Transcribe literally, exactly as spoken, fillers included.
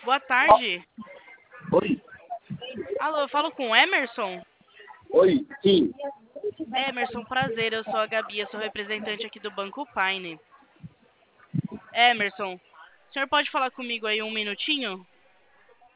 Boa tarde. Oi? Alô, eu falo com o Emerson? Oi? Sim. Emerson, prazer, eu sou a Gabi, eu sou representante aqui do Banco Paine. Emerson, o senhor pode falar comigo aí um minutinho?